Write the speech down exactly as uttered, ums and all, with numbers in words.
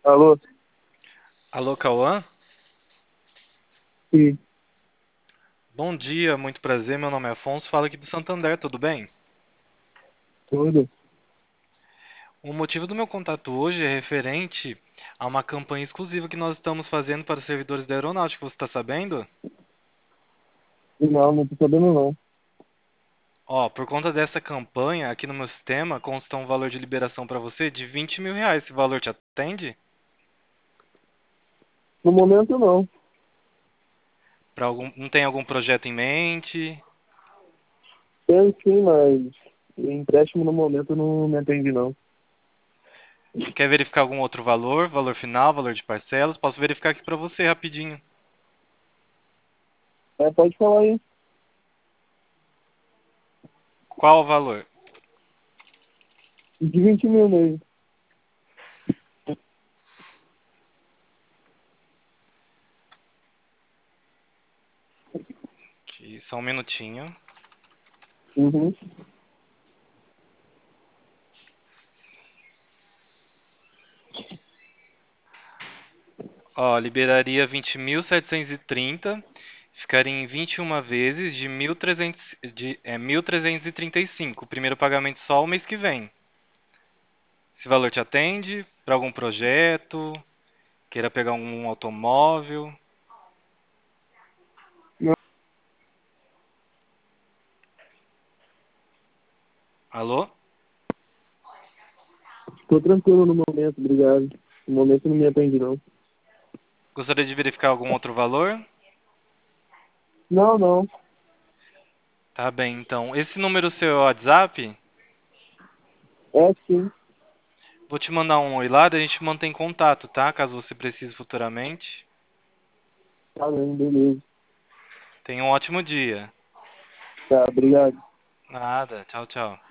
Alô? Alô, Cauã? Sim, Bom dia, muito prazer. Meu nome é Afonso, falo aqui do Santander, tudo bem? tudo. O motivo do meu contato hoje é referente a uma campanha exclusiva que nós estamos fazendo para os servidores da aeronáutica. Você está sabendo? Não, não tô sabendo não. Ó, por conta dessa campanha, aqui no meu sistema consta um valor de liberação para você de vinte mil reais. Esse valor te atende? No momento não. Para algum, não tem algum projeto em mente? Tem sim, mas empréstimo no momento não me atende não. Quer verificar algum outro valor? Valor final, valor de parcelas? Posso verificar aqui para você rapidinho. É, pode falar aí. Qual o valor? De vinte mil mesmo. Aqui, só um minutinho. Uhum. Ó, liberaria vinte mil setecentos e trinta, ficaria em vinte e uma vezes de mil e trezentos, de, é, mil trezentos e trinta e cinco. O primeiro pagamento só o mês que vem. Esse valor te atende para algum projeto, queira pegar um automóvel. Não, Alô? tô tranquilo no momento, obrigado. No momento não me atende não. Gostaria de verificar algum outro valor? Não, não. Tá bem, então. Esse número seu é o WhatsApp? É sim. Vou te mandar um oi lá, daí a gente mantém contato, tá? Caso você precise futuramente. Tá bem, beleza. Tenha um ótimo dia. Tá, obrigado. Nada. Tchau, tchau.